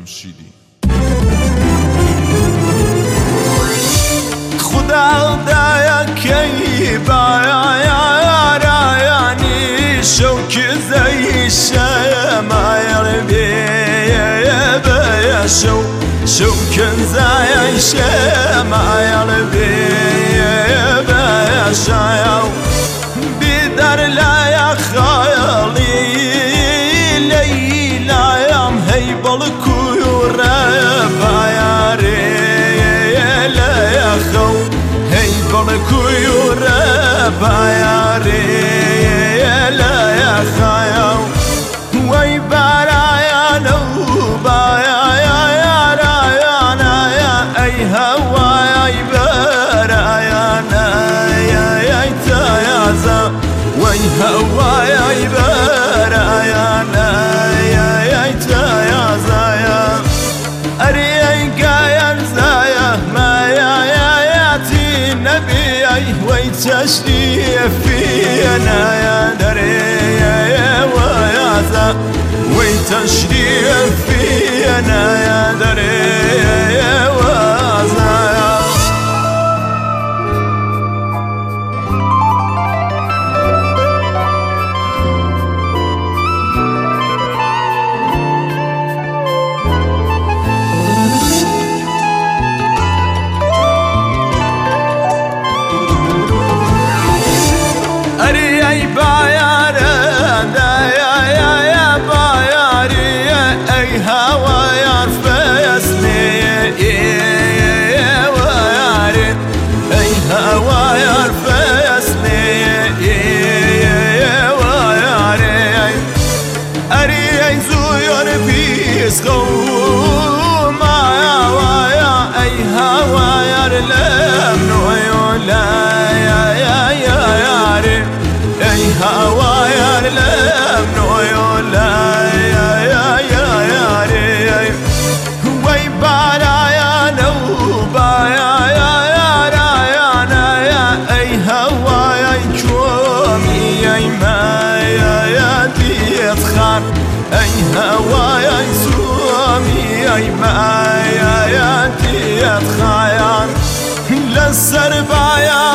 جمشیدی. خدا دایا کی بایا یعنی شوک زی شمایر بیا شوک زی شمایر بیا شاو بیدار لا خیالی لیلایم هی بالکوی ربایاری لا خو هی بالکوی ربایاری لا خیاو وی برایانو ای هوای برایانا ای تایازا وی هوای برایانا ای تایازا اری ای گایر زایا ما یاتی نبی ای وی تشریفینا یا دری ویازا وی تشریفینا یا دری ای هوای سومی ای مایاتی خیان لسر بایا